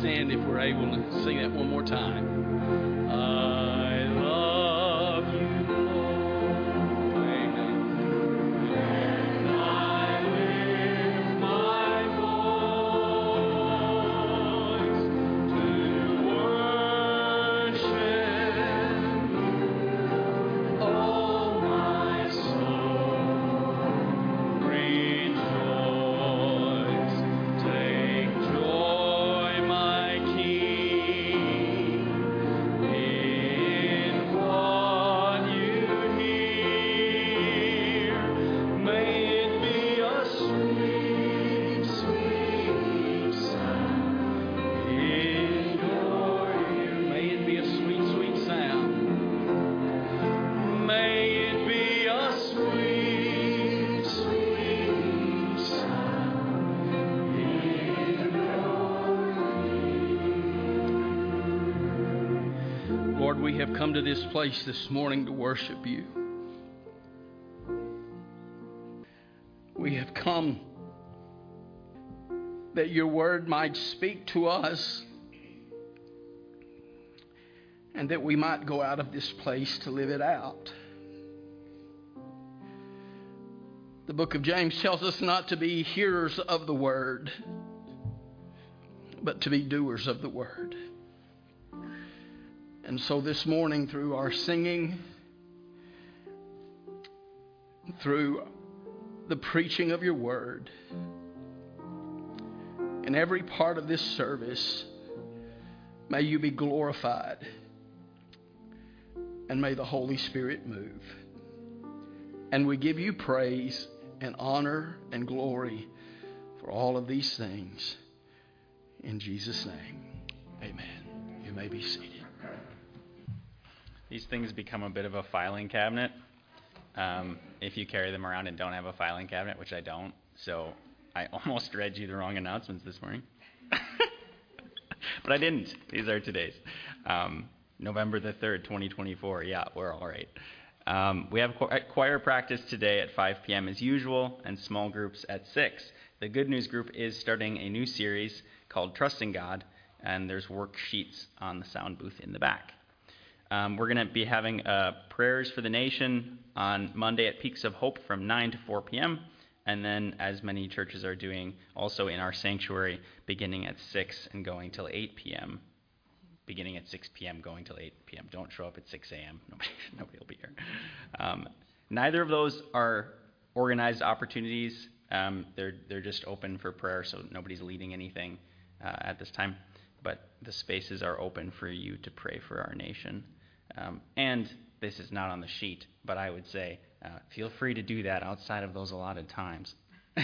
stand if we're able to sing that one more time. I love you, Lord. Amen. And I lift my voice to worship. Oh, my soul, rejoice. Take joy, my King, in what you hear. May it be a sweet, sweet sound in your ear. May it be a sweet, sweet sound. May it be a sweet, sweet sound in your ear. Lord, we have come to this place this morning to worship you. We have come that your word might speak to us and that we might go out of this place to live it out. The book of James tells us not to be hearers of the word, but to be doers of the word. And so this morning, through our singing, through the preaching of your word, in every part of this service, may you be glorified and may the Holy Spirit move. And we give you praise and honor and glory for all of these things. In Jesus' name, amen. You may be seated. These things become a bit of a filing cabinet if you carry them around and don't have a filing cabinet, which I don't. So I almost read you the wrong announcements this morning. But I didn't. These are today's. November the 3rd, 2024. Yeah, we're all right. We have choir practice today at 5 p.m. as usual, and small groups at 6. The Good News group is starting a new series called Trusting God, and there's worksheets on the sound booth in the back. We're going to be having prayers for the nation on Monday at Peaks of Hope from 9 to 4 p.m., and then, as many churches are doing, also in our sanctuary, beginning at 6 and going till 8 p.m., beginning at 6 p.m., going till 8 p.m. Don't show up at 6 a.m. Nobody will be here. Neither of those are organized opportunities. They're just open for prayer, so nobody's leading anything at this time. But the spaces are open for you to pray for our nation. And this is not on the sheet, but I would say feel free to do that outside of those allotted times.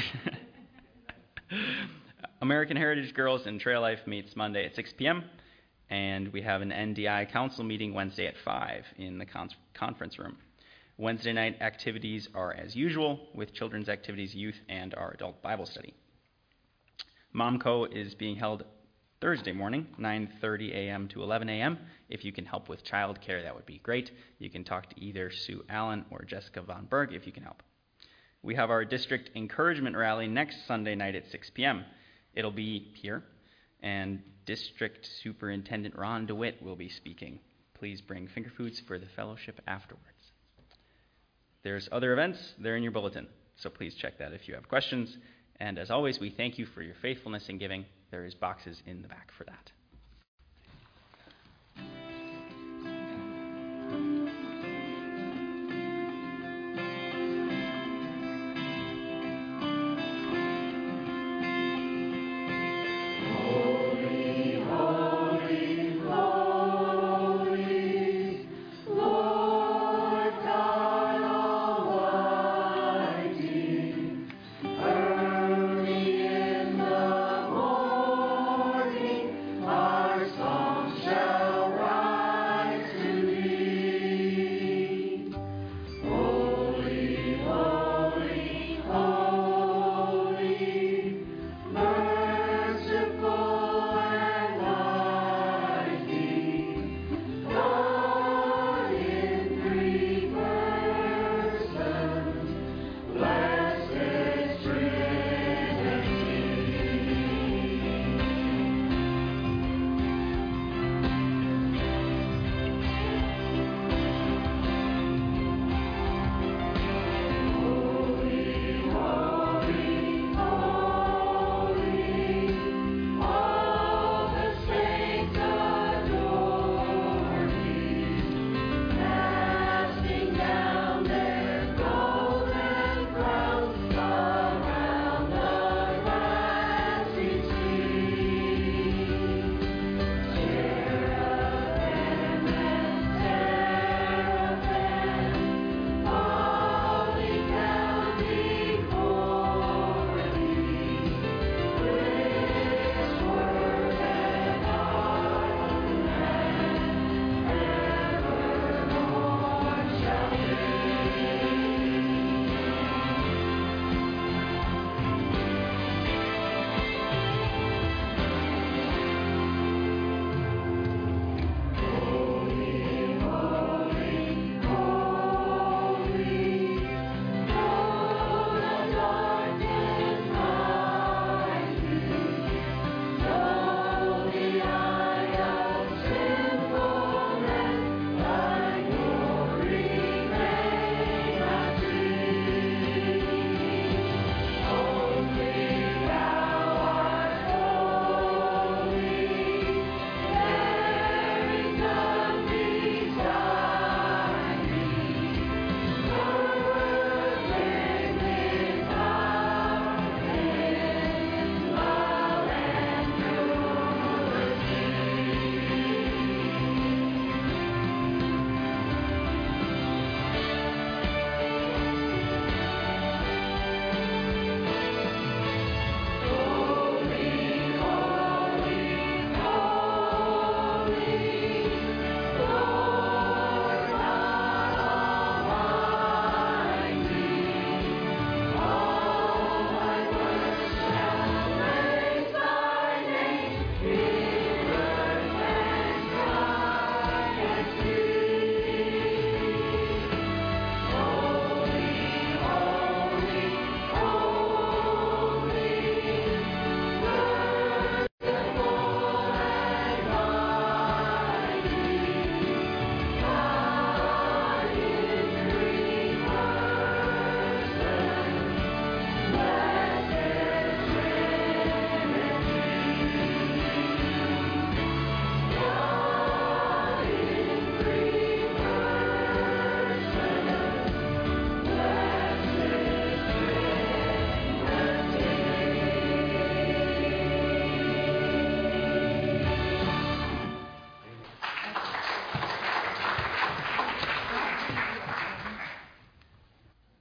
American Heritage Girls and Trail Life meets Monday at 6 p.m., and we have an NDI council meeting Wednesday at 5 in the conference room. Wednesday night activities are as usual with children's activities, youth, and our adult Bible study. MomCo is being held Thursday morning, 9:30 a.m. to 11 a.m. If you can help with childcare, that would be great. You can talk to either Sue Allen or Jessica Von Berg if you can help. We have our district encouragement rally next Sunday night at 6 p.m. It'll be here, and District Superintendent Ron DeWitt will be speaking. Please bring finger foods for the fellowship afterwards. There's other events. They're in your bulletin, so please check that if you have questions. And as always, we thank you for your faithfulness in giving. There is boxes in the back for that. Early in the morning,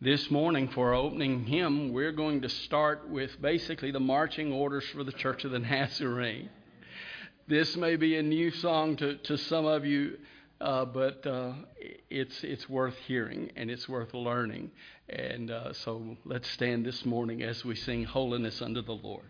This morning, for our opening hymn, we're going to start with basically the marching orders for the Church of the Nazarene. This may be a new song to some of you, but it's worth hearing and it's worth learning. And so let's stand this morning as we sing Holiness Unto the Lord.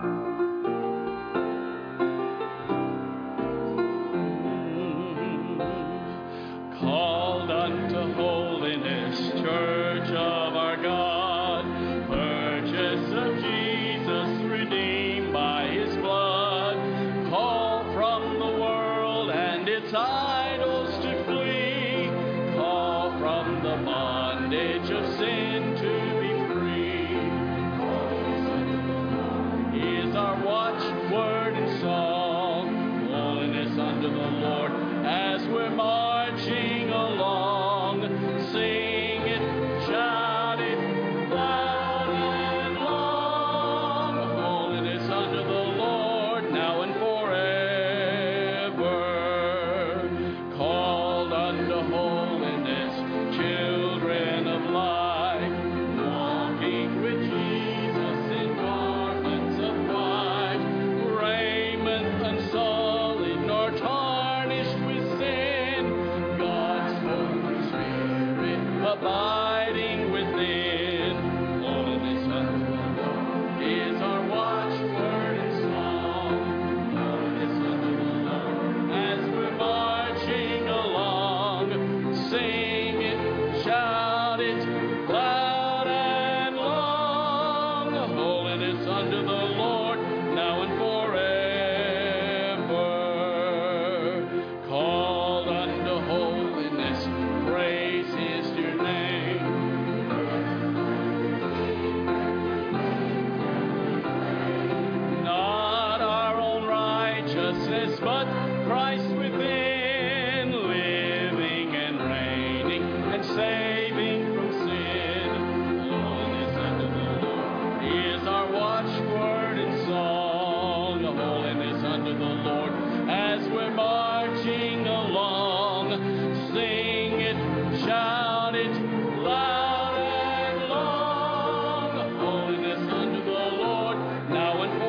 Called unto holiness, Church of our God, purchase of Jesus, redeemed by His blood, call from the world and its idols to flee, call from the bondage of sin to be free. Is our watchword and song, holiness unto the Lord, as we're marching along, sing it, shout it, loud and long. Holiness unto the Lord, now and forever. Called unto holiness, children of light, walking with Jesus in garments of white, raiment unsullied nor tarnished with sin, God's Holy Spirit abiding within. Holiness unto the Lord is our watchword and song. Holiness unto the Lord as we're marching along. Sing it, shout it, loud and long. Holiness unto the Lord now and forever. Called unto holiness, praise His dear name. Not our own righteousness, but Christ within, living and reigning and saving from sin. Holiness unto the Lord is our watchword and song. Holiness unto the Lord as we're marching along. Sing it, shout it, loud and long. Holiness unto the Lord now and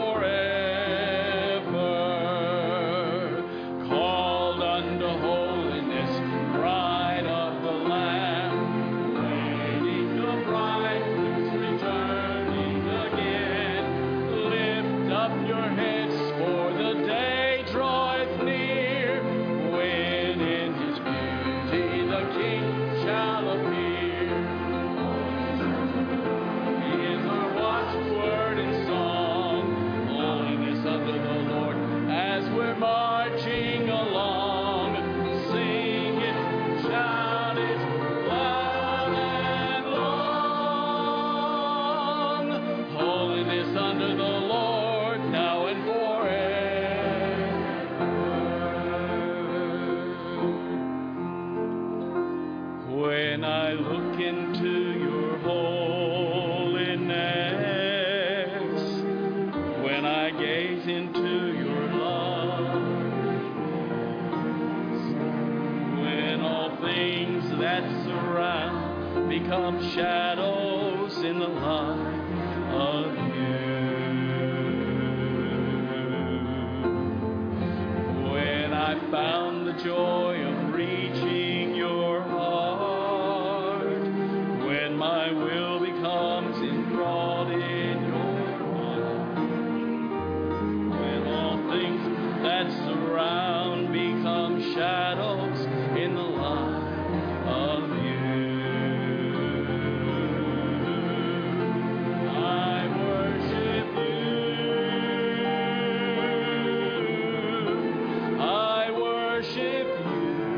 forever. Called unto holiness, bride of the Lamb, waiting the bridegroom's returning again. Lift up your heads, for the day draweth near, when in His beauty the King shall appear. He is our watchword and song. Holiness unto the Lord as we're marching along. Sing it, shout it, loud and long. Holiness unto the Lord now and forever. When I look into your holiness, when I gaze into your love, when all things that surround become shadows in the light of you, when I found the joy of reaching your heart, when my will becomes enthralled in your heart, when all things that surround become shadows in the light of you, I worship you. I worship you.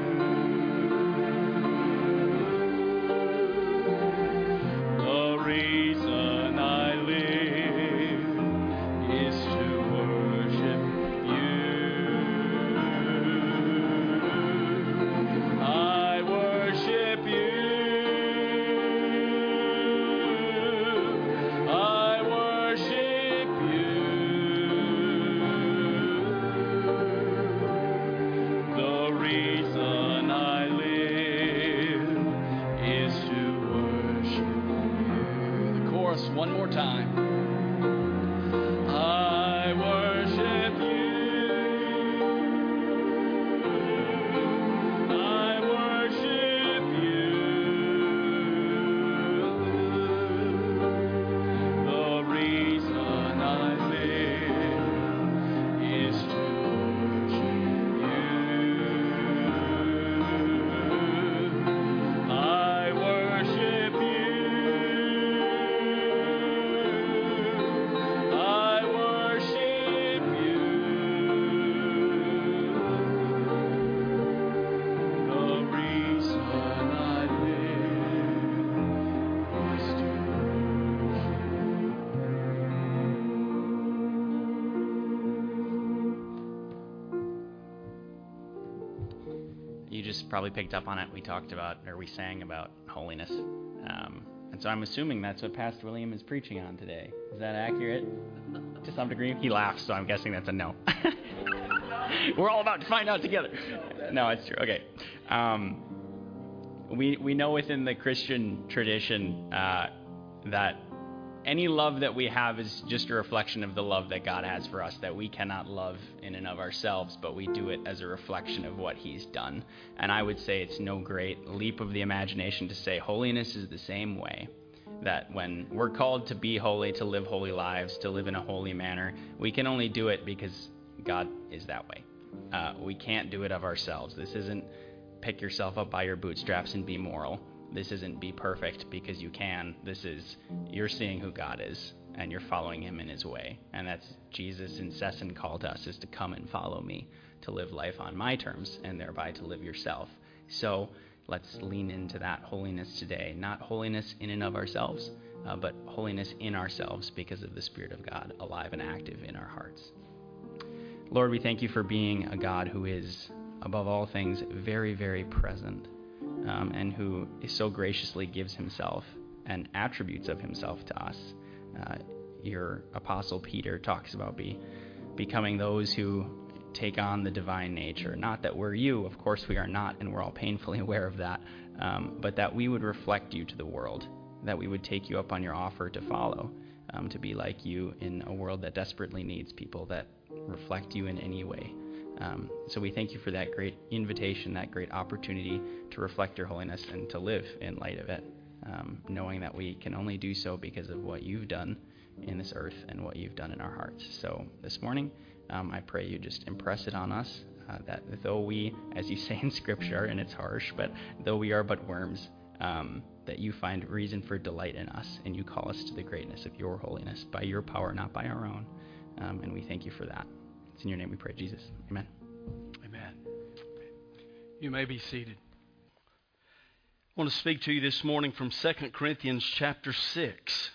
just probably picked up on it, we sang about holiness. And so I'm assuming that's what Pastor William is preaching on today. Is that accurate? To some degree? He laughs, so I'm guessing that's a no. We're all about to find out together. No, it's true. Okay. We know within the Christian tradition that any love that we have is just a reflection of the love that God has for us, that we cannot love in and of ourselves, but we do it as a reflection of what he's done. And I would say it's no great leap of the imagination to say holiness is the same way, that when we're called to be holy, to live holy lives, to live in a holy manner, we can only do it because God is that way. We can't do it of ourselves. This isn't pick yourself up by your bootstraps and be moral. This isn't be perfect because you can. This is you're seeing who God is and you're following him in his way. And that's Jesus' incessant call to us, is to come and follow me, to live life on my terms and thereby to live yourself. So let's lean into that holiness today. Not holiness in and of ourselves, but holiness in ourselves because of the Spirit of God alive and active in our hearts. Lord, we thank you for being a God who is, above all things, very, very present. And who so graciously gives himself and attributes of himself to us. Your apostle Peter talks about becoming those who take on the divine nature. Not that we're you, of course we are not, and we're all painfully aware of that, but that we would reflect you to the world, that we would take you up on your offer to follow, to be like you in a world that desperately needs people that reflect you in any way. So we thank you for that great invitation, that great opportunity to reflect your holiness and to live in light of it, knowing that we can only do so because of what you've done in this earth and what you've done in our hearts. So this morning, I pray you just impress it on us, that though we, as you say in Scripture, and it's harsh, but though we are but worms, that you find reason for delight in us, and you call us to the greatness of your holiness by your power, not by our own. And we thank you for that. It's in your name we pray, Jesus. Amen. Amen. You may be seated. I want to speak to you this morning from 2 Corinthians chapter 6.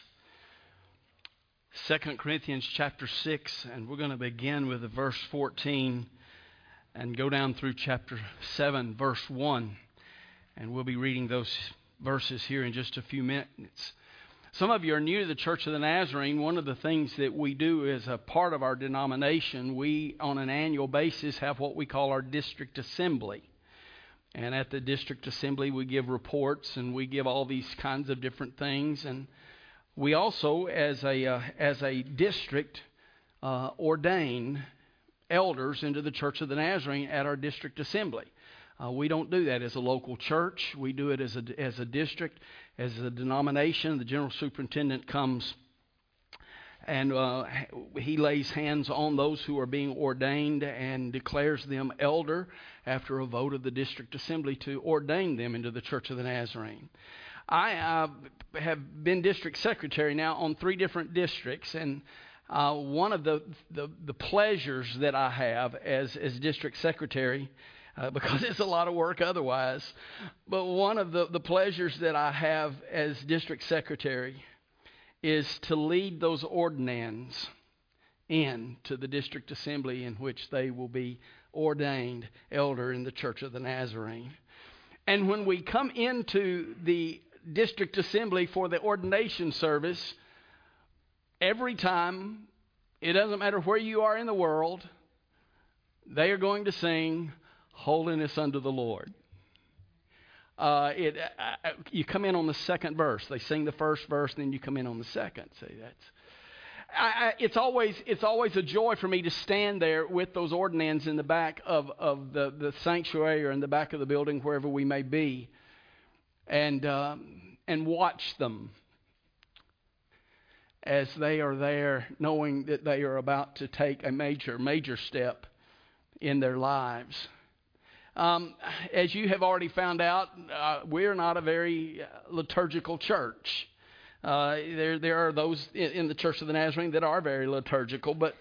2 Corinthians chapter 6, and we're going to begin with verse 14 and go down through chapter 7, verse 1. And we'll be reading those verses here in just a few minutes. Some of you are new to the Church of the Nazarene. One of the things that we do as a part of our denomination, we on an annual basis have what we call our district assembly. And at the district assembly we give reports and we give all these kinds of different things. And we also, as a district, ordain elders into the Church of the Nazarene at our district assembly. We don't do that as a local church. We do it as a district, as a denomination. The general superintendent comes and he lays hands on those who are being ordained and declares them elder after a vote of the district assembly to ordain them into the Church of the Nazarene. I have been district secretary now on 3 different districts, and one of the pleasures that I have as district secretary, because it's a lot of work otherwise, but one of the pleasures that I have as district secretary is to lead those ordinands into the district assembly in which they will be ordained elder in the Church of the Nazarene. And when we come into the district assembly for the ordination service, every time, it doesn't matter where you are in the world, they are going to sing Holiness Unto the Lord. You come in on the second verse. They sing the first verse, then you come in on the second. See, it's always a joy for me to stand there with those ordinands in the back of the sanctuary or in the back of the building, wherever we may be, and watch them as they are there, knowing that they are about to take a major step in their lives. As you have already found out, we're not a very liturgical church. There are those in the Church of the Nazarene that are very liturgical, but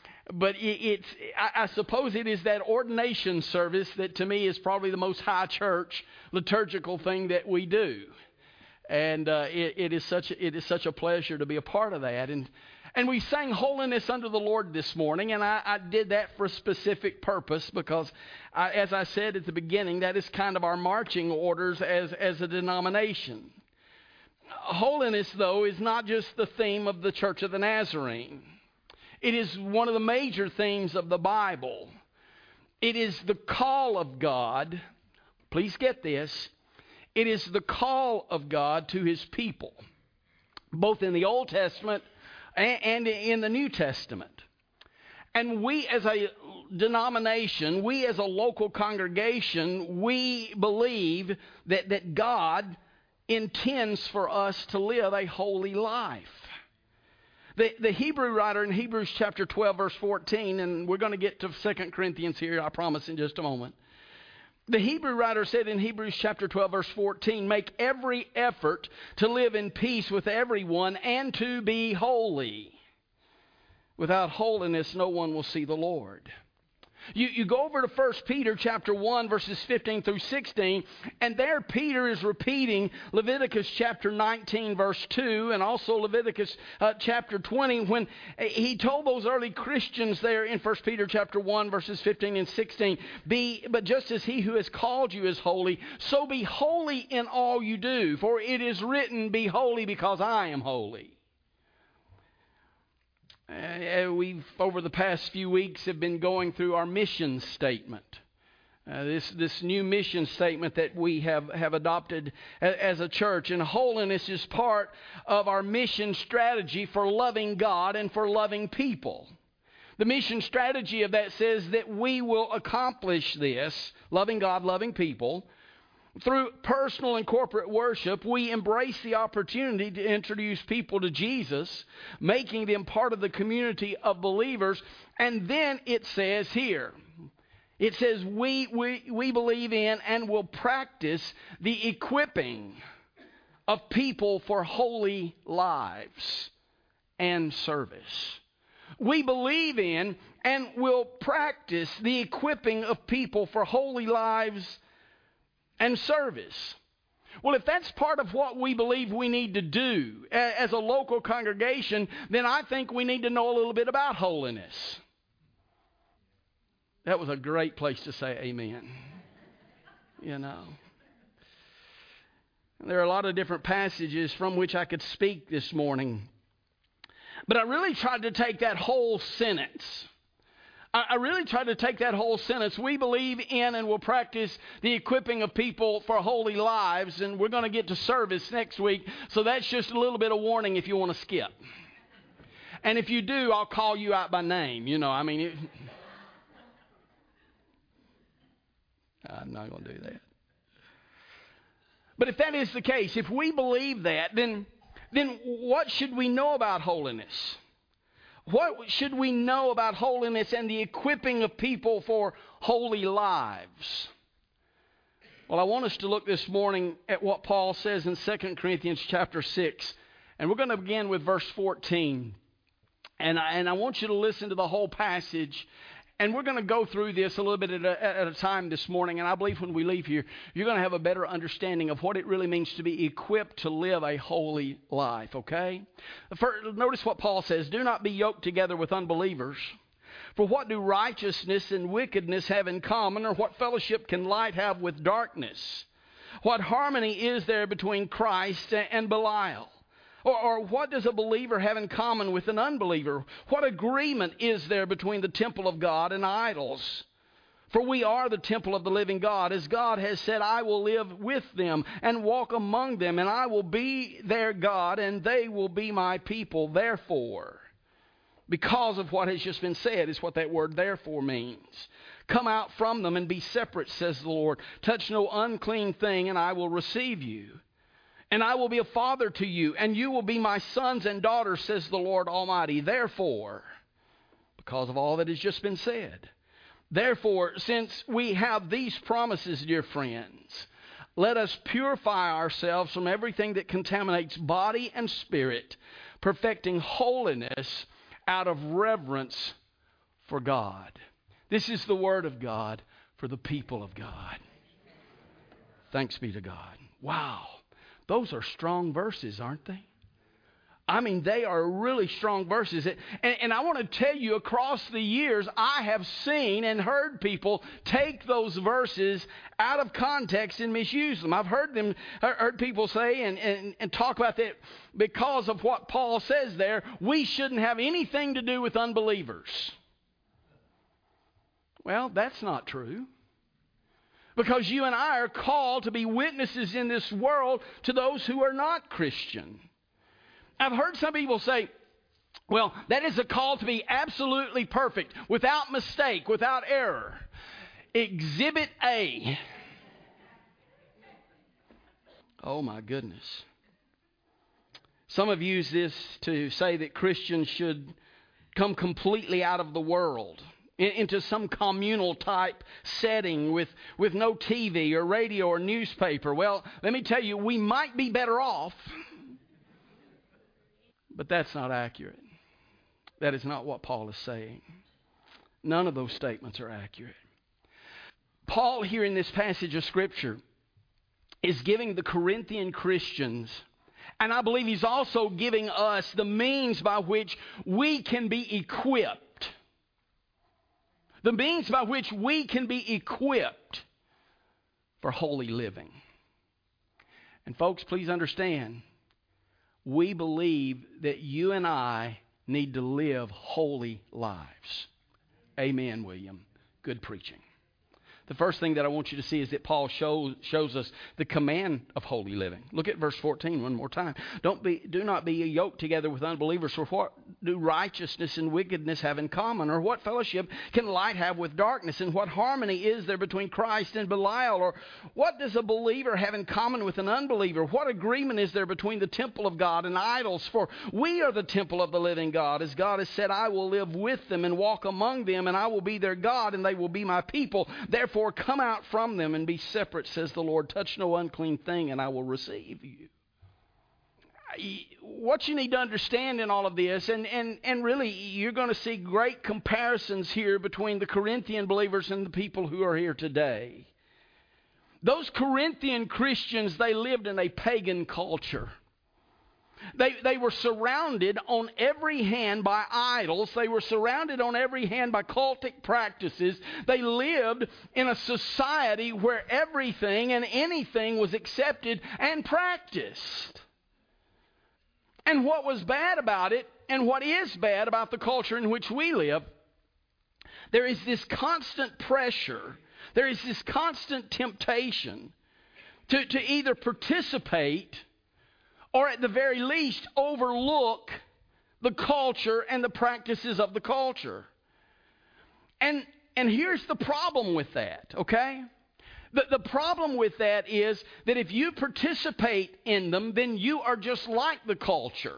I suppose it is that ordination service that to me is probably the most high church liturgical thing that we do, and it is such a pleasure to be a part of that. And we sang Holiness Unto the Lord this morning, and I did that for a specific purpose because, as I said at the beginning, that is kind of our marching orders as a denomination. Holiness, though, is not just the theme of the Church of the Nazarene. It is one of the major themes of the Bible. It is the call of God. Please get this. It is the call of God to His people, both in the Old Testament and in the New Testament. And we as a denomination, we as a local congregation, we believe that God intends for us to live a holy life. The Hebrew writer in Hebrews chapter 12, verse 14, and we're going to get to 2 Corinthians here, I promise, in just a moment. The Hebrew writer said in Hebrews chapter 12, verse 14, make every effort to live in peace with everyone and to be holy. Without holiness, no one will see the Lord. You go over to 1 Peter chapter 1, verses 15 through 16, and there Peter is repeating Leviticus chapter 19, verse 2, and also Leviticus chapter 20, when he told those early Christians there in 1 Peter chapter 1, verses 15 and 16, but just as he who has called you is holy, so be holy in all you do, for it is written, be holy because I am holy. We've, over the past few weeks, have been going through our mission statement. This new mission statement that we have adopted as a church. And holiness is part of our mission strategy for loving God and for loving people. The mission strategy of that says that we will accomplish this, loving God, loving people, through personal and corporate worship. We embrace the opportunity to introduce people to Jesus, making them part of the community of believers. And then it says here, it says we believe in and will practice the equipping of people for holy lives and service. We believe in and will practice the equipping of people for holy lives and service. Well, if that's part of what we believe we need to do as a local congregation, then I think we need to know a little bit about holiness. That was a great place to say amen. You know. There are a lot of different passages from which I could speak this morning. But I really tried to take that whole sentence. I really tried to take that whole sentence. We believe in and will practice the equipping of people for holy lives. And we're going to get to service next week. So that's just a little bit of warning if you want to skip. And if you do, I'll call you out by name. You know, I mean, I'm not going to do that. But if that is the case, if we believe that, then what should we know about holiness? What should we know about holiness and the equipping of people for holy lives? Well, I want us to look this morning at what Paul says in 2 Corinthians chapter 6. And we're going to begin with verse 14. And I want you to listen to the whole passage. And we're going to go through this a little bit at a time this morning. And I believe when we leave here, you're going to have a better understanding of what it really means to be equipped to live a holy life, okay? Notice what Paul says. Do not be yoked together with unbelievers. For what do righteousness and wickedness have in common? Or what fellowship can light have with darkness? What harmony is there between Christ and Belial? Or what does a believer have in common with an unbeliever? What agreement is there between the temple of God and idols? For we are the temple of the living God. As God has said, I will live with them and walk among them, and I will be their God, and they will be my people. Therefore, because of what has just been said, is what that word therefore means. Come out from them and be separate, says the Lord. Touch no unclean thing, and I will receive you. And I will be a father to you, and you will be my sons and daughters, says the Lord Almighty. Therefore, because of all that has just been said, therefore, since we have these promises, dear friends, let us purify ourselves from everything that contaminates body and spirit, perfecting holiness out of reverence for God. This is the word of God for the people of God. Thanks be to God. Wow. Those are strong verses, aren't they? I mean, they are really strong verses. And I want to tell you, across the years, I have seen and heard people take those verses out of context and misuse them. I've heard people say and talk about that because of what Paul says there, we shouldn't have anything to do with unbelievers. Well, that's not true. Because you and I are called to be witnesses in this world to those who are not Christian. I've heard some people say, well, that is a call to be absolutely perfect, without mistake, without error. Exhibit A. Oh, my goodness. Some have used this to say that Christians should come completely out of the world, into some communal type setting with no TV or radio or newspaper. Well, let me tell you, we might be better off. But that's not accurate. That is not what Paul is saying. None of those statements are accurate. Paul, here in this passage of Scripture, is giving the Corinthian Christians, and I believe he's also giving us the means by which we can be equipped. The means by which we can be equipped for holy living. And folks, please understand, we believe that you and I need to live holy lives. Amen, William. Good preaching. The first thing that I want you to see is that Paul shows us the command of holy living. Look at verse 14 one more time. Do not be yoked together with unbelievers, for what do righteousness and wickedness have in common? Or what fellowship can light have with darkness? And what harmony is there between Christ and Belial? Or what does a believer have in common with an unbeliever? What agreement is there between the temple of God and idols? For we are the temple of the living God. As God has said, I will live with them and walk among them, and I will be their God, and they will be my people. Therefore, come out from them and be separate, says the Lord. Touch no unclean thing, and I will receive you. What you need to understand in all of this, and really you're going to see great comparisons here between the Corinthian believers and the people who are here today. Those Corinthian Christians, they lived in a pagan culture. They were surrounded on every hand by idols. They were surrounded on every hand by cultic practices. They lived in a society where everything and anything was accepted and practiced. And what was bad about it, and what is bad about the culture in which we live, there is this constant pressure, there is this constant temptation to either participate or at the very least overlook the culture and the practices of the culture. And here's the problem with that, okay? The problem with that is that if you participate in them, then you are just like the culture.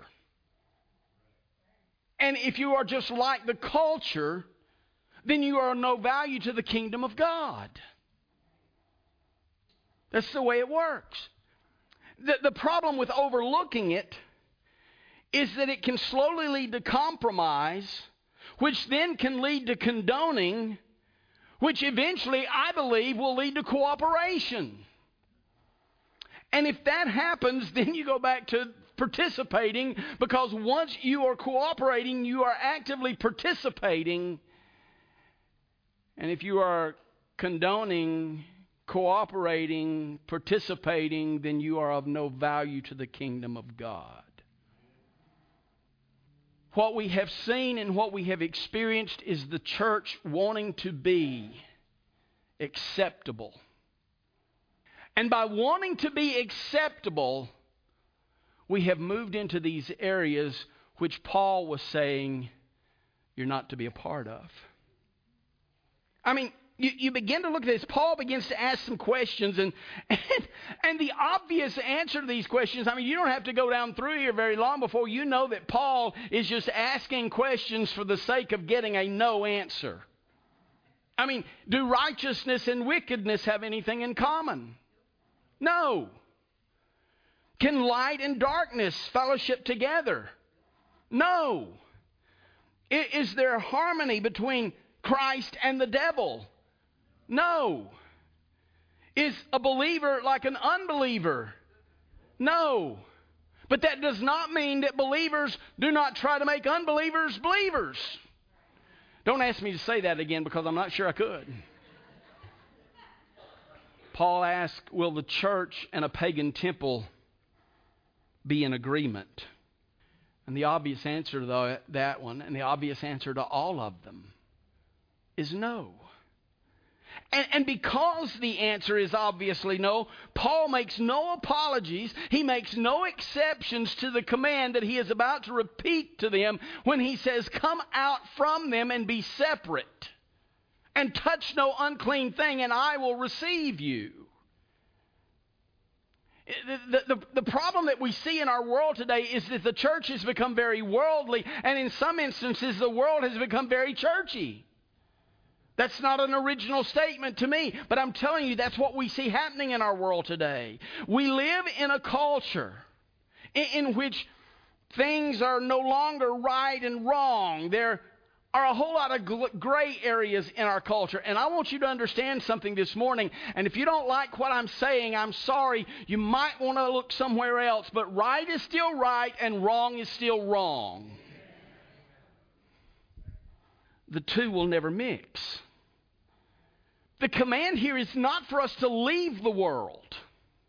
And if you are just like the culture, then you are of no value to the kingdom of God. That's the way it works. The problem with overlooking it is that it can slowly lead to compromise, which then can lead to condoning, which eventually, I believe, will lead to cooperation. And if that happens, then you go back to participating, because once you are cooperating, you are actively participating. And if you are condoning, cooperating, participating, then you are of no value to the kingdom of God. What we have seen and what we have experienced is the church wanting to be acceptable. And by wanting to be acceptable, we have moved into these areas which Paul was saying you're not to be a part of. I mean, you begin to look at this. Paul begins to ask some questions, and the obvious answer to these questions, I mean, you don't have to go down through here very long before you know that Paul is just asking questions for the sake of getting a no answer. I mean, do righteousness and wickedness have anything in common? No. Can light and darkness fellowship together? No. Is there harmony between Christ and the devil? No. Is a believer like an unbeliever? No. But that does not mean that believers do not try to make unbelievers believers. Don't ask me to say that again because I'm not sure I could. Paul asked, will the church and a pagan temple be in agreement? And the obvious answer to that one, and the obvious answer to all of them, is no. And because the answer is obviously no, Paul makes no apologies. He makes no exceptions to the command that he is about to repeat to them when he says, come out from them and be separate, and touch no unclean thing, and I will receive you. The problem that we see in our world today is that the church has become very worldly, and in some instances the world has become very churchy. That's not an original statement to me, but I'm telling you that's what we see happening in our world today. We live in a culture in which things are no longer right and wrong. There are a whole lot of gray areas in our culture. And I want you to understand something this morning. And if you don't like what I'm saying, I'm sorry. You might want to look somewhere else. But right is still right and wrong is still wrong. The two will never mix. The command here is not for us to leave the world.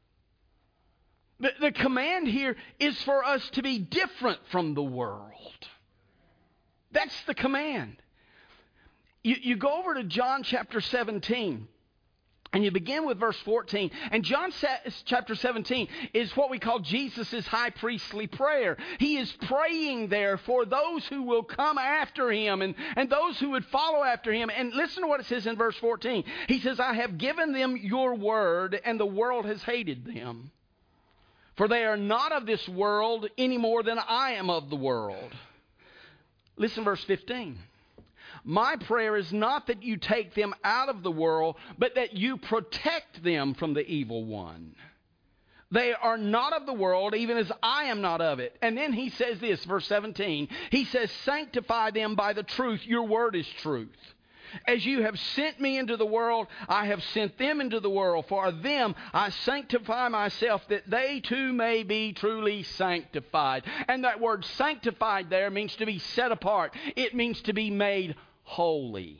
The command here is for us to be different from the world. That's the command. You go over to John chapter 17, and you begin with verse 14. And John chapter 17 is what we call Jesus' high priestly prayer. He is praying there for those who will come after him and those who would follow after him. And listen to what it says in verse 14. He says, I have given them your word, and the world has hated them. For they are not of this world any more than I am of the world. Listen, verse 15. My prayer is not that you take them out of the world, but that you protect them from the evil one. They are not of the world, even as I am not of it. And then he says this, verse 17. He says, sanctify them by the truth. Your word is truth. As you have sent me into the world, I have sent them into the world. For them I sanctify myself, that they too may be truly sanctified. And that word sanctified there means to be set apart. It means to be made holy.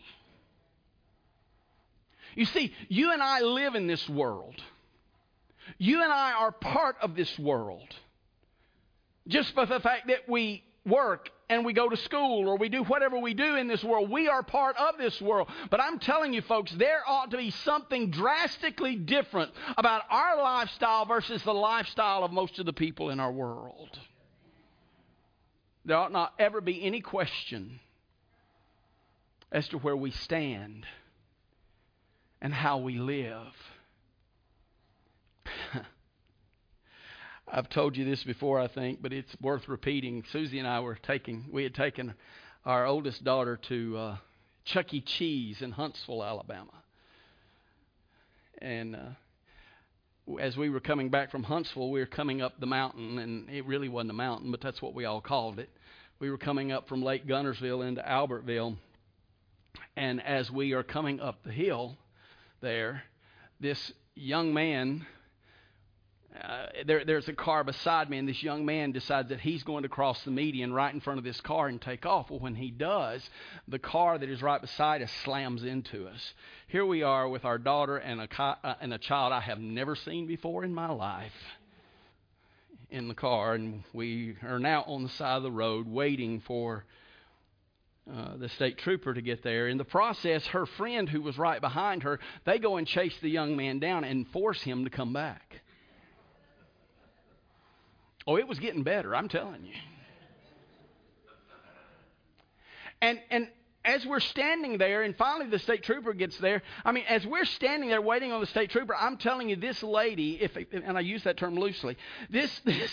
You see, you and I live in this world. You and I are part of this world. Just by the fact that we work and we go to school or we do whatever we do in this world, we are part of this world. But I'm telling you folks, there ought to be something drastically different about our lifestyle versus the lifestyle of most of the people in our world. There ought not ever be any question as to where we stand and how we live. I've told you this before, I think, but it's worth repeating. Susie and I we had taken our oldest daughter to Chuck E. Cheese in Huntsville, Alabama. And as we were coming back from Huntsville, we were coming up the mountain, and it really wasn't a mountain, but that's what we all called it. We were coming up from Lake Gunnersville into Albertville, and as we are coming up the hill there, this young man... There's a car beside me, and this young man decides that he's going to cross the median right in front of this car and take off. Well, when he does, the car that is right beside us slams into us. Here we are with our daughter and a child I have never seen before in my life in the car, and we are now on the side of the road waiting for the state trooper to get there. In the process, her friend who was right behind her, they go and chase the young man down and force him to come back. Oh, it was getting better, I'm telling you. And as we're standing there, and finally the state trooper gets there, as we're standing there waiting on the state trooper, I'm telling you, this lady, and I use that term loosely, this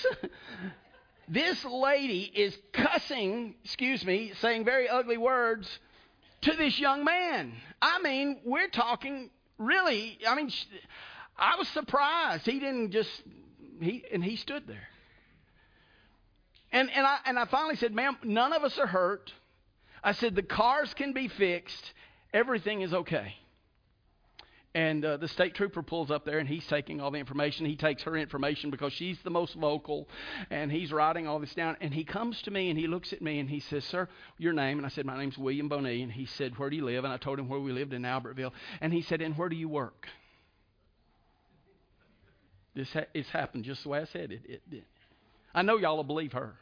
lady is cussing, saying very ugly words to this young man. We're talking really, I was surprised. He stood there. And I finally said, ma'am, none of us are hurt. I said, the cars can be fixed. Everything is okay. And the state trooper pulls up there, and he's taking all the information. He takes her information because she's the most vocal, and he's writing all this down. And he comes to me, and he looks at me, and he says, "Sir, your name?" And I said, "My name's William Boney." And he said, "Where do you live?" And I told him where we lived in Albertville. And he said, "And where do you work?" It's happened just the way I said it. It did. I know y'all will believe her.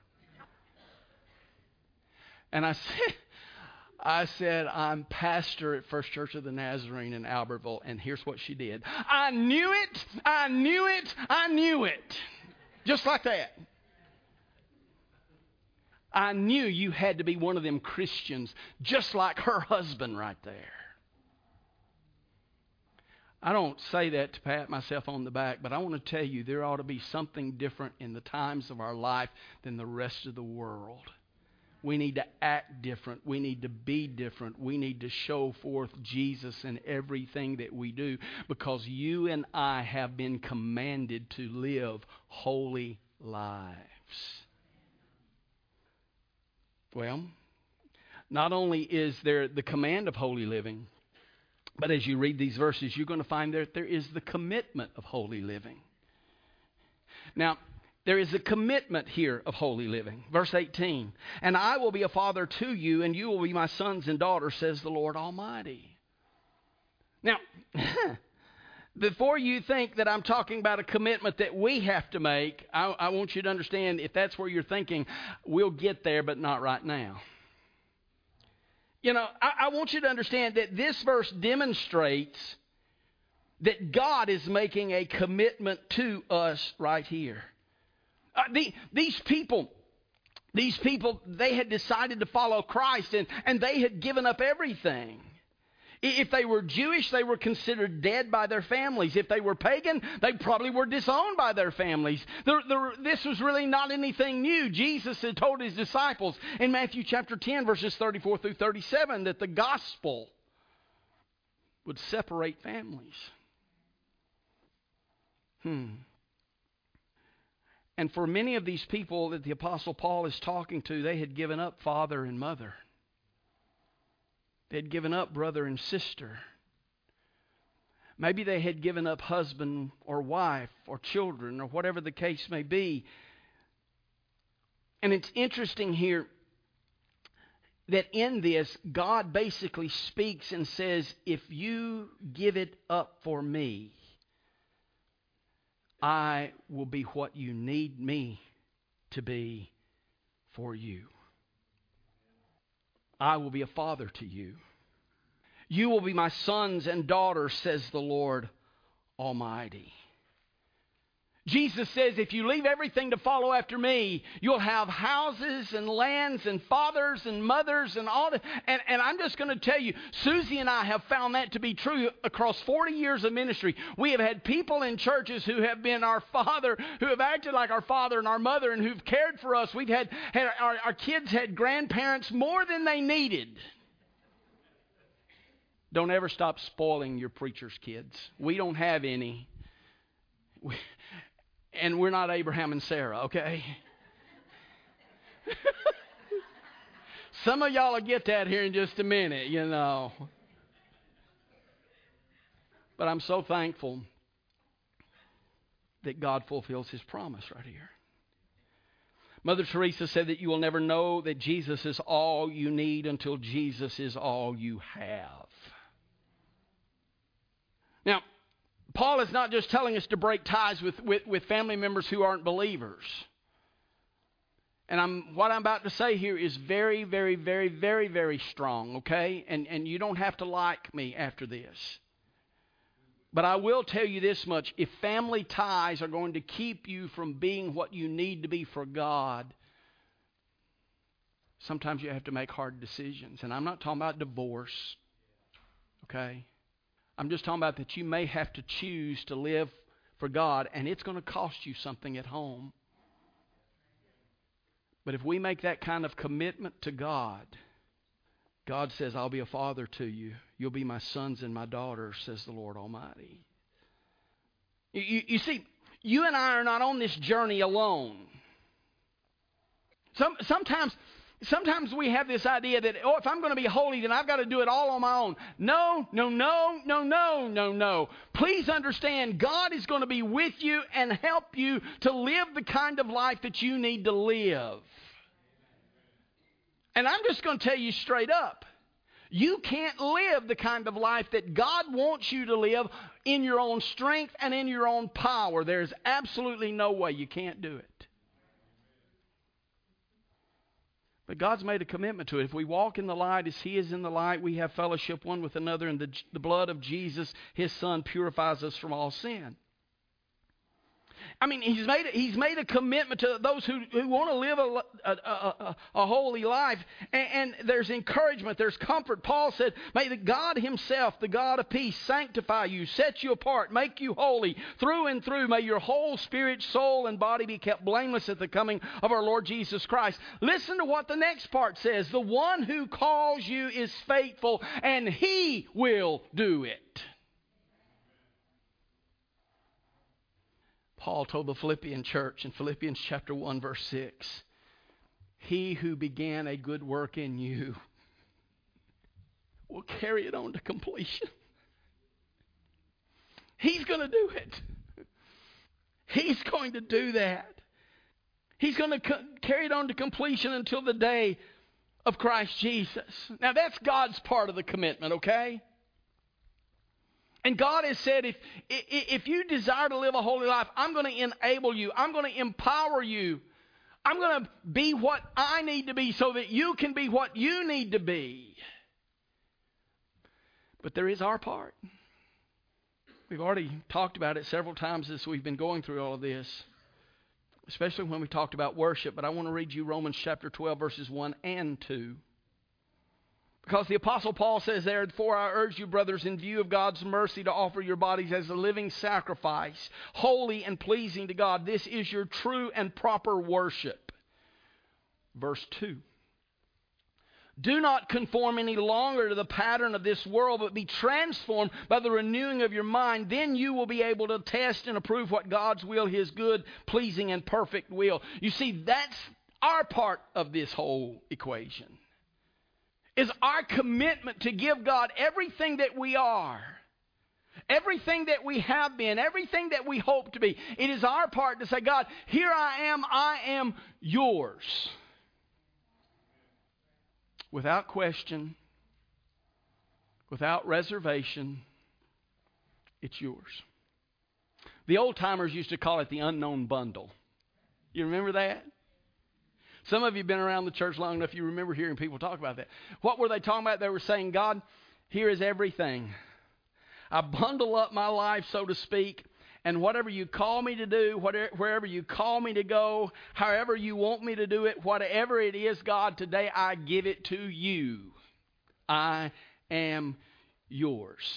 And I said, "I'm pastor at First Church of the Nazarene in Albertville." And here's what she did. "I knew it. I knew it. I knew it." Just like that. I knew you had to be one of them Christians, just like her husband right there. I don't say that to pat myself on the back, but I want to tell you there ought to be something different in the times of our life than the rest of the world. We need to act different. We need to be different. We need to show forth Jesus in everything that we do, because you and I have been commanded to live holy lives. Well, not only is there the command of holy living, but as you read these verses, you're going to find that there is the commitment of holy living. Now, there is a commitment here of holy living. Verse 18, "And I will be a father to you, and you will be my sons and daughters, says the Lord Almighty." Now, before you think that I'm talking about a commitment that we have to make, I want you to understand, if that's where you're thinking, we'll get there, but not right now. You know, I want you to understand that this verse demonstrates that God is making a commitment to us right here. These people, they had decided to follow Christ, and they had given up everything. If they were Jewish, they were considered dead by their families. If they were pagan, they probably were disowned by their families. This was really not anything new. Jesus had told his disciples in Matthew chapter 10, verses 34 through 37, that the gospel would separate families. And for many of these people that the Apostle Paul is talking to, they had given up father and mother. They had given up brother and sister. Maybe they had given up husband or wife or children or whatever the case may be. And it's interesting here that in this, God basically speaks and says, if you give it up for me, I will be what you need me to be for you. I will be a father to you. You will be my sons and daughters, says the Lord Almighty. Jesus says, if you leave everything to follow after me, you'll have houses and lands and fathers and mothers and all that. And I'm just going to tell you, Susie and I have found that to be true across 40 years of ministry. We have had people in churches who have been our father, who have acted like our father and our mother, and who've cared for us. We've had our kids had grandparents more than they needed. Don't ever stop spoiling your preacher's kids. We don't have any. And we're not Abraham and Sarah, okay? Some of y'all will get that here in just a minute, you know. But I'm so thankful that God fulfills His promise right here. Mother Teresa said that you will never know that Jesus is all you need until Jesus is all you have. Now, Paul is not just telling us to break ties with family members who aren't believers. And what I'm about to say here is very, very, very, very, very strong, okay? And you don't have to like me after this. But I will tell you this much. If family ties are going to keep you from being what you need to be for God, sometimes you have to make hard decisions. And I'm not talking about divorce, okay? I'm just talking about that you may have to choose to live for God, and it's going to cost you something at home. But if we make that kind of commitment to God, God says, I'll be a father to you. You'll be my sons and my daughters, says the Lord Almighty. You see, you and I are not on this journey alone. Sometimes Sometimes we have this idea that, if I'm going to be holy, then I've got to do it all on my own. No. Please understand, God is going to be with you and help you to live the kind of life that you need to live. And I'm just going to tell you straight up, you can't live the kind of life that God wants you to live in your own strength and in your own power. There's absolutely no way you can't do it. But God's made a commitment to it. If we walk in the light as He is in the light, we have fellowship one with another, and the blood of Jesus, His Son, purifies us from all sin. I mean, He's made a commitment to those who want to live a holy life. And there's encouragement, there's comfort. Paul said, may the God Himself, the God of peace, sanctify you, set you apart, make you holy through and through. May your whole spirit, soul, and body be kept blameless at the coming of our Lord Jesus Christ. Listen to what the next part says. The one who calls you is faithful, and He will do it. Paul told the Philippian church in Philippians chapter 1, verse 6, He who began a good work in you will carry it on to completion. He's going to do it. He's going to do that. He's going to carry it on to completion until the day of Christ Jesus. Now that's God's part of the commitment, okay? And God has said, if you desire to live a holy life, I'm going to enable you. I'm going to empower you. I'm going to be what I need to be so that you can be what you need to be. But there is our part. We've already talked about it several times as we've been going through all of this, especially when we talked about worship. But I want to read you Romans chapter 12, verses 1 and 2. Because the Apostle Paul says, therefore I urge you, brothers, in view of God's mercy, to offer your bodies as a living sacrifice, holy and pleasing to God. This is your true and proper worship. Verse 2. Do not conform any longer to the pattern of this world, but be transformed by the renewing of your mind. Then you will be able to test and approve what God's will, His good, pleasing, and perfect will. You see, that's our part of this whole equation. Is our commitment to give God everything that we are, everything that we have been, everything that we hope to be. It is our part to say, God, here I am yours. Without question, without reservation, it's yours. The old timers used to call it the unknown bundle. You remember that? Some of you have been around the church long enough, you remember hearing people talk about that. What were they talking about? They were saying, God, here is everything. I bundle up my life, so to speak, and whatever you call me to do, wherever you call me to go, however you want me to do it, whatever it is, God, today I give it to you. I am yours.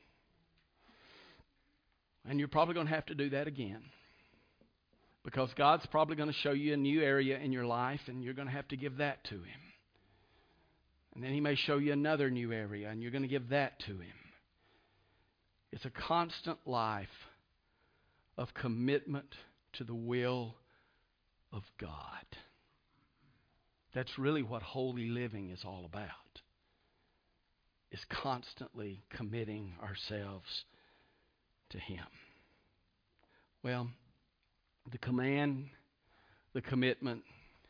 And you're probably going to have to do that again. Because God's probably going to show you a new area in your life, and you're going to have to give that to Him. And then He may show you another new area, and you're going to give that to Him. It's a constant life of commitment to the will of God. That's really what holy living is all about. Is constantly committing ourselves to Him. Well, the command, the commitment,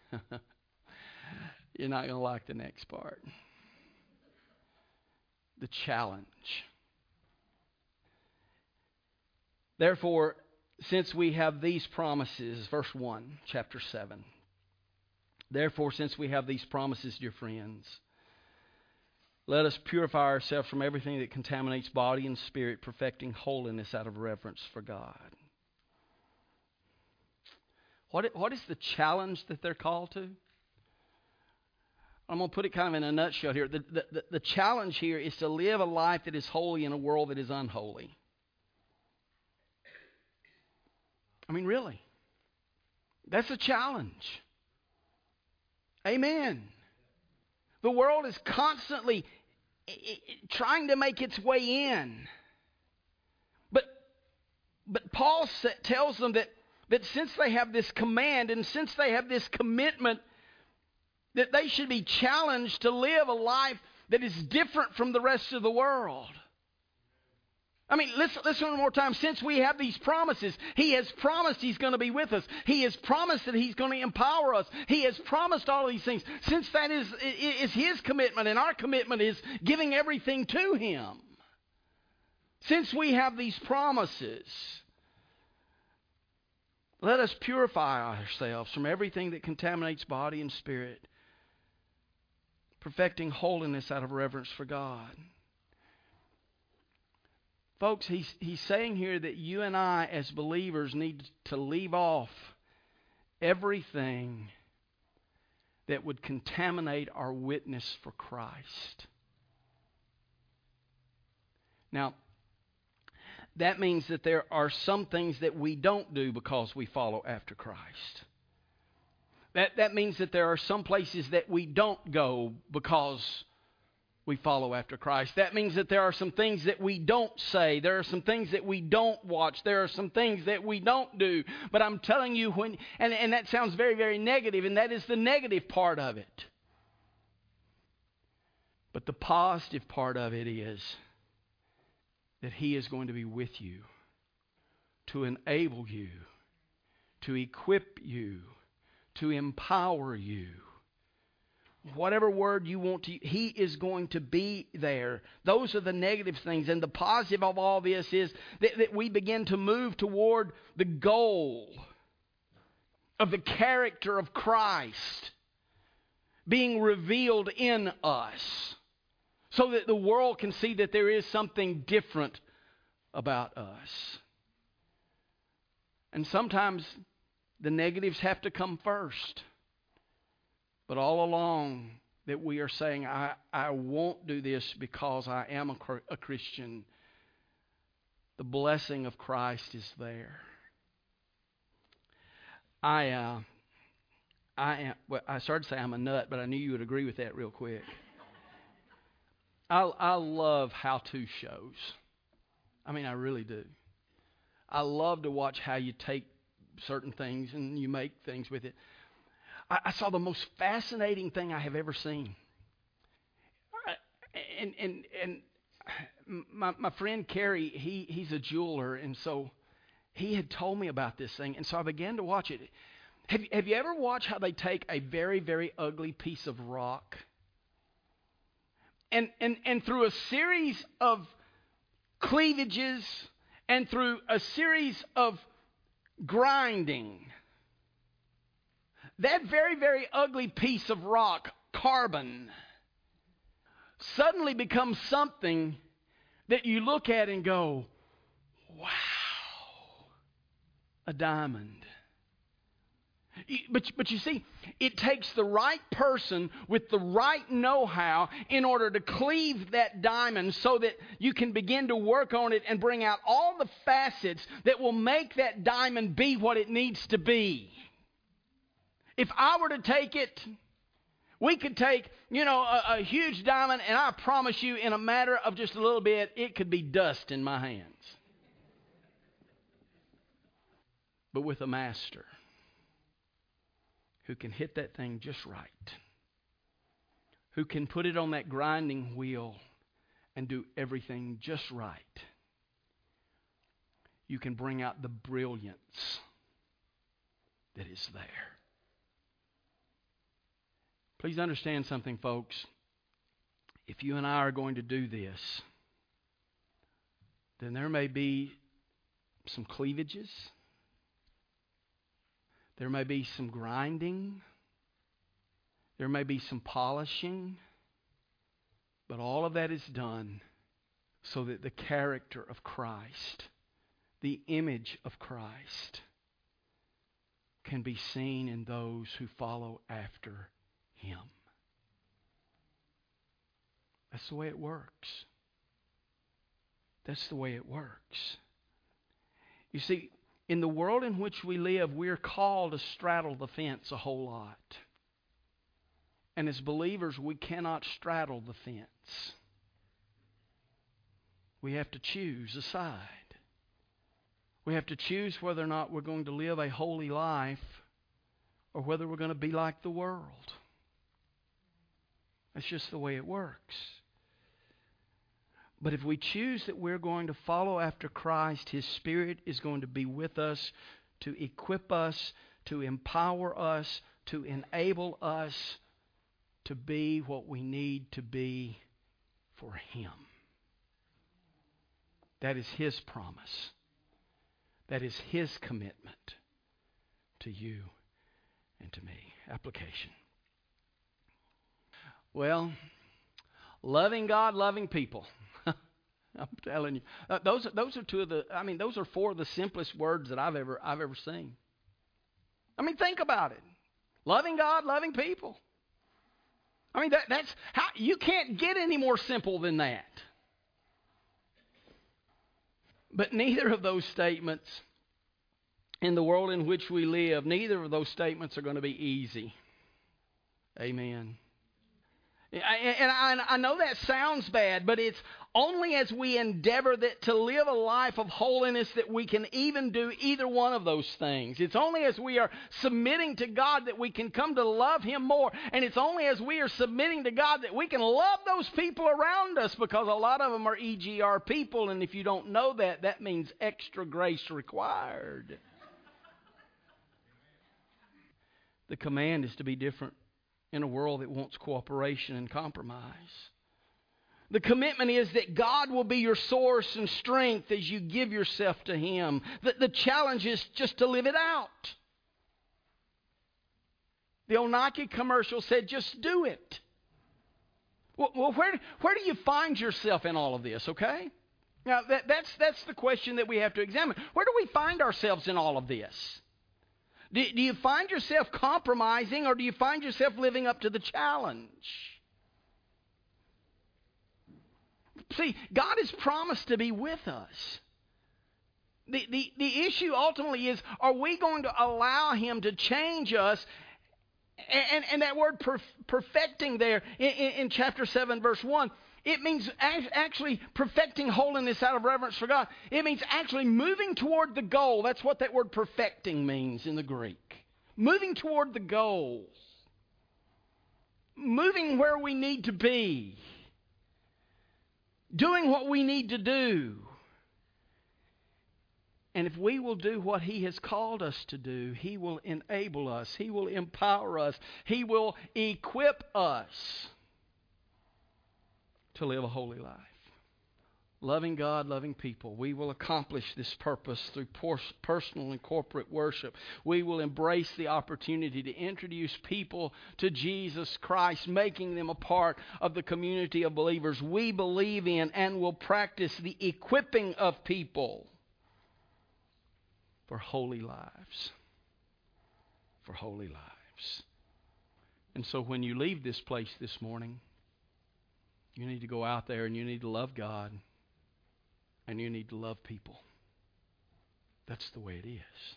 you're not going to like the next part. The challenge. Therefore, since we have these promises, verse 1, chapter 7. Therefore, since we have these promises, dear friends, let us purify ourselves from everything that contaminates body and spirit, perfecting holiness out of reverence for God. What is the challenge that they're called to? I'm going to put it kind of in a nutshell here. The challenge here is to live a life that is holy in a world that is unholy. I mean, really. That's a challenge. Amen. The world is constantly trying to make its way in. But Paul tells them that since they have this command and since they have this commitment, that they should be challenged to live a life that is different from the rest of the world. I mean, listen one more time. Since we have these promises, He has promised He's going to be with us. He has promised that He's going to empower us. He has promised all of these things. Since that is His commitment, and our commitment is giving everything to Him. Since we have these promises, let us purify ourselves from everything that contaminates body and spirit, perfecting holiness out of reverence for God. Folks, he's saying here that you and I as believers need to leave off everything that would contaminate our witness for Christ. Now, that means that there are some things that we don't do because we follow after Christ. That means that there are some places that we don't go because we follow after Christ. That means that there are some things that we don't say. There are some things that we don't watch. There are some things that we don't do. But I'm telling you, and that sounds very, very negative, and that is the negative part of it. But the positive part of it is that He is going to be with you to enable you, to equip you, to empower you. Whatever word you want to, He is going to be there. Those are the negative things. And the positive of all this is that we begin to move toward the goal of the character of Christ being revealed in us, so that the world can see that there is something different about us. And sometimes the negatives have to come first. But all along that we are saying, I won't do this because I am a Christian, the blessing of Christ is there. I started to say I'm a nut, but I knew you would agree with that real quick. I love how-to shows. I mean, I really do. I love to watch how you take certain things and you make things with it. I saw the most fascinating thing I have ever seen. And my friend Kerry, he's a jeweler, and so he had told me about this thing, and so I began to watch it. Have you ever watched how they take a very, very ugly piece of rock and through a series of cleavages and through a series of grinding, that very, very ugly piece of rock, carbon, suddenly becomes something that you look at and go, wow, a diamond. But you see, it takes the right person with the right know-how in order to cleave that diamond so that you can begin to work on it and bring out all the facets that will make that diamond be what it needs to be. If I were to take it, we could take, a huge diamond, and I promise you, in a matter of just a little bit, it could be dust in my hands. But with a master who can hit that thing just right, who can put it on that grinding wheel and do everything just right, you can bring out the brilliance that is there. Please understand something, folks. If you and I are going to do this, then there may be some cleavages. There may be some grinding. There may be some polishing. But all of that is done so that the character of Christ, the image of Christ, can be seen in those who follow after Him. That's the way it works. That's the way it works. You see, in the world in which we live, we're called to straddle the fence a whole lot. And as believers, we cannot straddle the fence. We have to choose a side. We have to choose whether or not we're going to live a holy life or whether we're going to be like the world. That's just the way it works. But if we choose that we're going to follow after Christ, His Spirit is going to be with us to equip us, to empower us, to enable us to be what we need to be for Him. That is His promise. That is His commitment to you and to me. Application. Well, loving God, loving people. I'm telling you, those are two of the. I mean, those are four of the simplest words that I've ever seen. I mean, think about it: loving God, loving people. I mean, that's how you can't get any more simple than that. But neither of those statements, in the world in which we live, neither of those statements are going to be easy. Amen. And I know that sounds bad, but it's only as we endeavor to live a life of holiness that we can even do either one of those things. It's only as we are submitting to God that we can come to love Him more. And it's only as we are submitting to God that we can love those people around us, because a lot of them are EGR people. And if you don't know that, that means extra grace required. The command is to be different in a world that wants cooperation and compromise. The commitment is that God will be your source and strength as you give yourself to Him. The challenge is just to live it out. The old Nike commercial said, just do it. Well, where do you find yourself in all of this, okay? Now, that's the question that we have to examine. Where do we find ourselves in all of this? Do you find yourself compromising, or do you find yourself living up to the challenge? See, God has promised to be with us. The issue ultimately is, are we going to allow Him to change us? And that word perfecting there in chapter 7, verse 1, it means actually perfecting holiness out of reverence for God. It means actually moving toward the goal. That's what that word perfecting means in the Greek. Moving toward the goal. Moving where we need to be. Doing what we need to do. And if we will do what He has called us to do, He will enable us. He will empower us. He will equip us to live a holy life. Loving God, loving people. We will accomplish this purpose through personal and corporate worship. We will embrace the opportunity to introduce people to Jesus Christ, making them a part of the community of believers we believe in, and will practice the equipping of people for holy lives. For holy lives. And so when you leave this place this morning, you need to go out there and you need to love God and you need to love people. That's the way it is.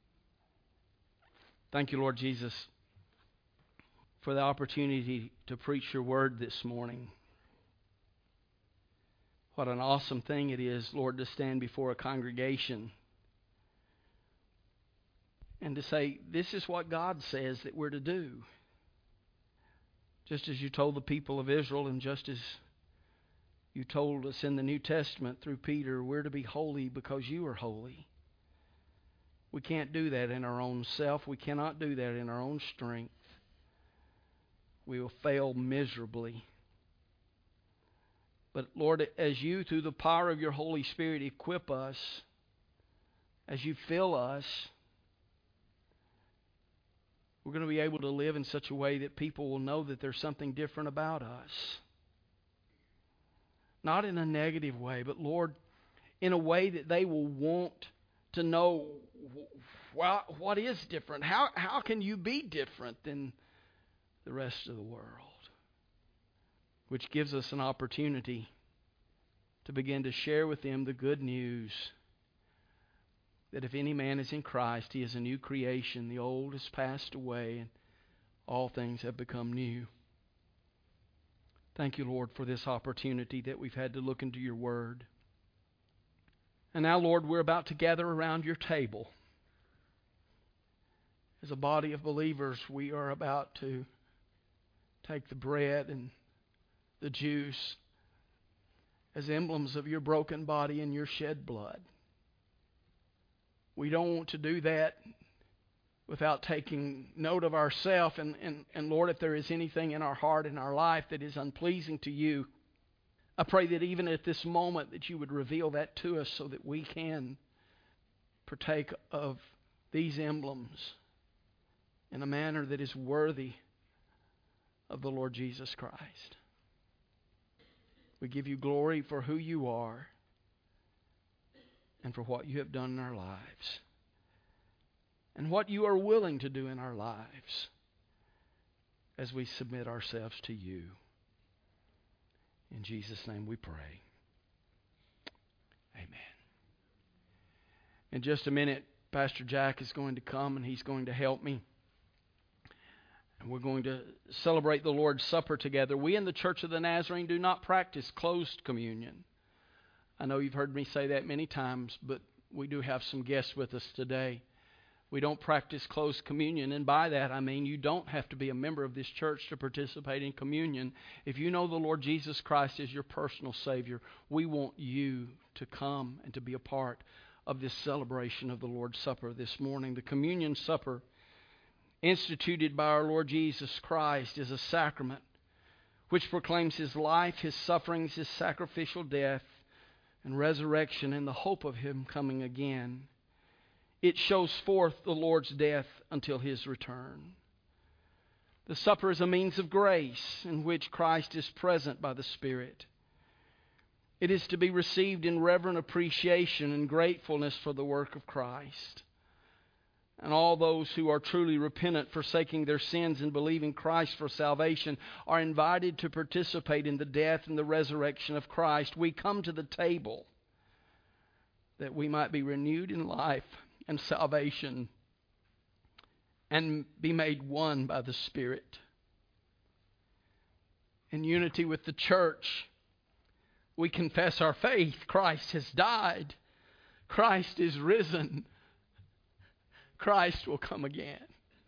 Thank you, Lord Jesus, for the opportunity to preach your word this morning. What an awesome thing it is, Lord, to stand before a congregation and to say, this is what God says that we're to do. Just as you told the people of Israel, and just as you told us in the New Testament through Peter, we're to be holy because you are holy. We can't do that in our own self. We cannot do that in our own strength. We will fail miserably. But Lord, as you, through the power of your Holy Spirit, equip us, as you fill us, we're going to be able to live in such a way that people will know that there's something different about us. Not in a negative way, but Lord, in a way that they will want to know, what is different? How can you be different than the rest of the world? Which gives us an opportunity to begin to share with them the good news that if any man is in Christ, he is a new creation. The old has passed away and all things have become new. Thank you, Lord, for this opportunity that we've had to look into your word. And now, Lord, we're about to gather around your table. As a body of believers, we are about to take the bread and the juice as emblems of your broken body and your shed blood. We don't want to do that without taking note of ourselves. And Lord, if there is anything in our heart and our life that is unpleasing to you, I pray that even at this moment that you would reveal that to us so that we can partake of these emblems in a manner that is worthy of the Lord Jesus Christ. We give you glory for who you are and for what you have done in our lives and what you are willing to do in our lives as we submit ourselves to you. In Jesus' name we pray. Amen. In just a minute, Pastor Jack is going to come and he's going to help me. And we're going to celebrate the Lord's Supper together. We in the Church of the Nazarene do not practice closed communion. I know you've heard me say that many times, but we do have some guests with us today. We don't practice closed communion, and by that I mean you don't have to be a member of this church to participate in communion. If you know the Lord Jesus Christ as your personal Savior, we want you to come and to be a part of this celebration of the Lord's Supper this morning. The communion supper instituted by our Lord Jesus Christ is a sacrament which proclaims His life, His sufferings, His sacrificial death, and resurrection in the hope of Him coming again. It shows forth the Lord's death until His return. The supper is a means of grace in which Christ is present by the Spirit. It is to be received in reverent appreciation and gratefulness for the work of Christ. And all those who are truly repentant, forsaking their sins and believing Christ for salvation, are invited to participate in the death and the resurrection of Christ. We come to the table that we might be renewed in life and salvation and be made one by the Spirit. In unity with the church, we confess our faith. Christ has died. Christ is risen. Christ will come again.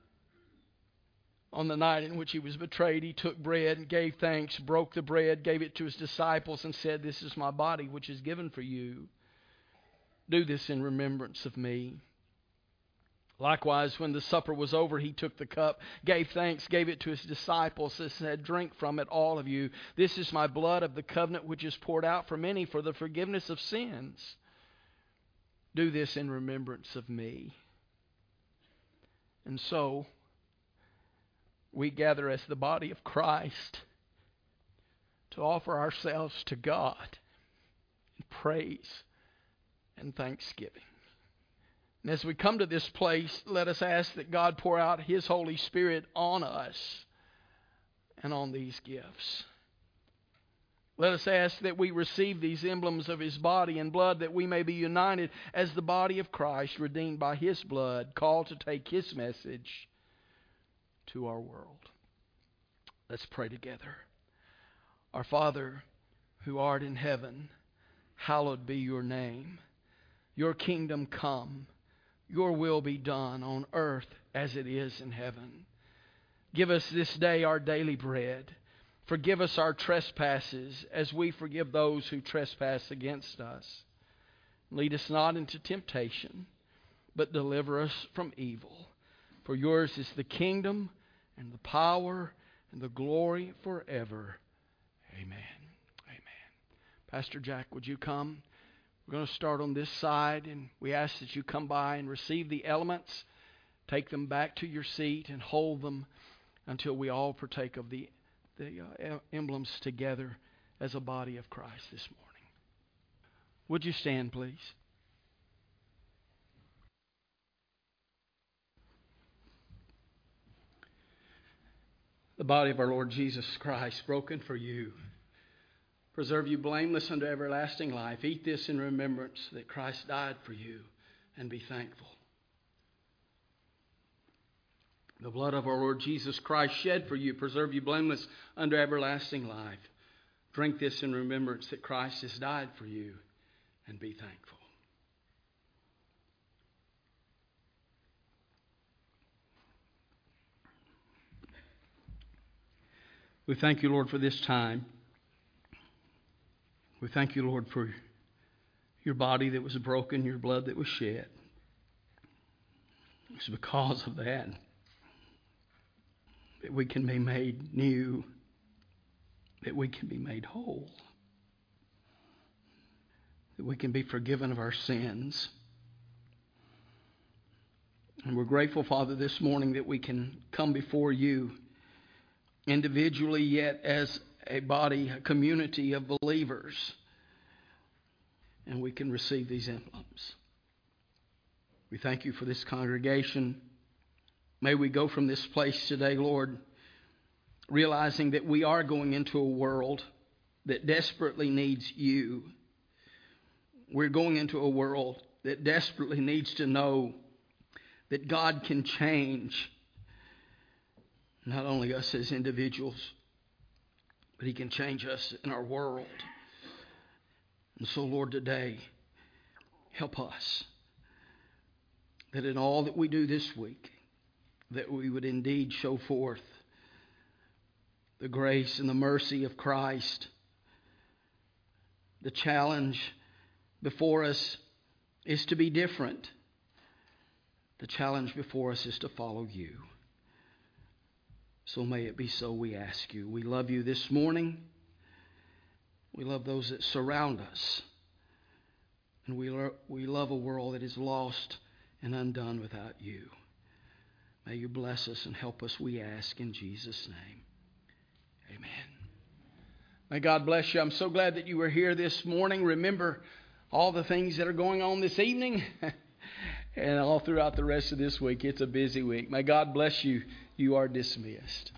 On the night in which He was betrayed, He took bread and gave thanks, broke the bread, gave it to His disciples, and said, "This is my body, which is given for you. Do this in remembrance of me." Likewise, when the supper was over, He took the cup, gave thanks, gave it to His disciples, and said, "Drink from it, all of you. This is my blood of the covenant, which is poured out for many for the forgiveness of sins. Do this in remembrance of me." And so, we gather as the body of Christ to offer ourselves to God in praise and thanksgiving. And as we come to this place, let us ask that God pour out His Holy Spirit on us and on these gifts. Let us ask that we receive these emblems of His body and blood, that we may be united as the body of Christ, redeemed by His blood, called to take His message to our world. Let's pray together. Our Father, who art in heaven, hallowed be your name. Your kingdom come. Your will be done on earth as it is in heaven. Give us this day our daily bread. Forgive us our trespasses as we forgive those who trespass against us. Lead us not into temptation, but deliver us from evil. For yours is the kingdom and the power and the glory forever. Amen. Amen. Pastor Jack, would you come? We're going to start on this side, and we ask that you come by and receive the elements, take them back to your seat, and hold them until we all partake of the emblems together as a body of Christ this morning. Would you stand, please? The body of our Lord Jesus Christ, broken for you, preserve you blameless unto everlasting life. Eat this in remembrance that Christ died for you, and be thankful. The blood of our Lord Jesus Christ shed for you, preserve you blameless unto everlasting life. Drink this in remembrance that Christ has died for you, and be thankful. We thank you, Lord, for this time. We thank you, Lord, for your body that was broken, your blood that was shed. It's because of that we can be made new, that we can be made whole, that we can be forgiven of our sins. And we're grateful, Father, this morning that we can come before you individually, yet as a body, a community of believers, and we can receive these emblems. We thank you for this congregation. May we go from this place today, Lord, realizing that we are going into a world that desperately needs you. We're going into a world that desperately needs to know that God can change not only us as individuals, but He can change us in our world. And so, Lord, today, help us that in all that we do this week, that we would indeed show forth the grace and the mercy of Christ. The challenge before us is to be different. The challenge before us is to follow you. So may it be so, we ask you. We love you this morning. We love those that surround us. And we love a world that is lost and undone without you. May you bless us and help us, we ask in Jesus' name. Amen. May God bless you. I'm so glad that you were here this morning. Remember all the things that are going on this evening and all throughout the rest of this week. It's a busy week. May God bless you. You are dismissed.